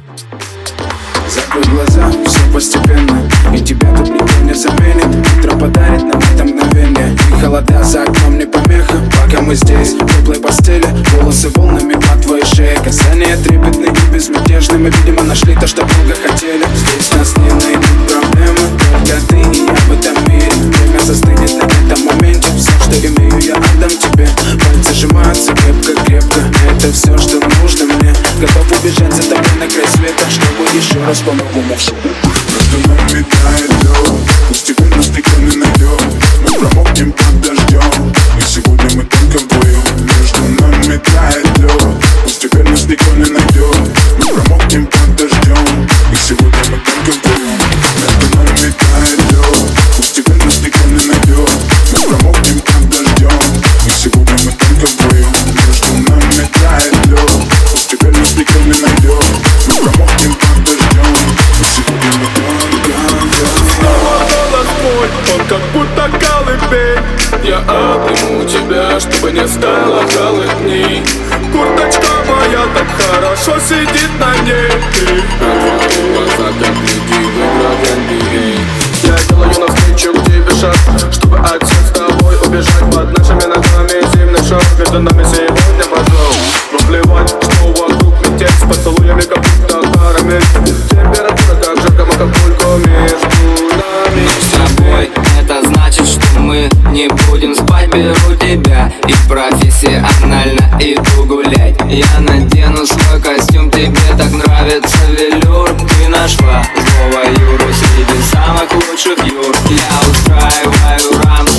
Закрой глаза, все постепенно, и тебя тут никто не заменит. Утро подарит нам это мгновение, и холода за окном не помеха. Пока мы здесь, в теплой постели, волосы волнами по твоей шее. Касания трепетные и безмятежные, мы, видимо, нашли то, что долго хотели. Здесь нас не найдут проблемы, только ты и я в этом мире. Время застынет на этом моменте, все, что имею, я отдам тебе. Пальцы сжимаются крепко-крепко, это все, что нужно мне. Готов убежать за тобой на край света, чтобы еще раз по-новому все. Между нами тает лед, пусть теперь нас никто не найдет. Мы промокнем под дождем, и сегодня мы только вдвоем. Между нами тает лед, пусть теперь нас никто не найдет. Мы промокнем под дождем, и сегодня мы только вдвоем. Между нами тает лед, пусть теперь нас никто не найдет. Мы промокнем под дождем, и сегодня мы только вдвоем. Между нами тает лед, пусть теперь нас никто не найдет. Мы промокнем под дождем, и сегодня мы только вдвоем. Снова голос мой, он как будто колыбель. Я обниму тебя, чтобы не стало холодней. Курточка моя так хорошо сидит на ней. А твои глаза как леди в играх NBA. Я делаю навстречу к тебе шаг, чтобы отсюда с тобой убежать. Под нашими ногами зимний шаг, между нами сегодня мороз. Наплевать, что вокруг метель, с поцелуями как будто карамель. Температура так жарко, как только между нами. Мы с тобой, это значит, что мы не будем спать. Беру тебя и профессионально иду гулять. Я надену свой костюм, тебе так нравится велюр. Ты нашла злого Юру среди самых лучших Юр. Я устраиваю рамс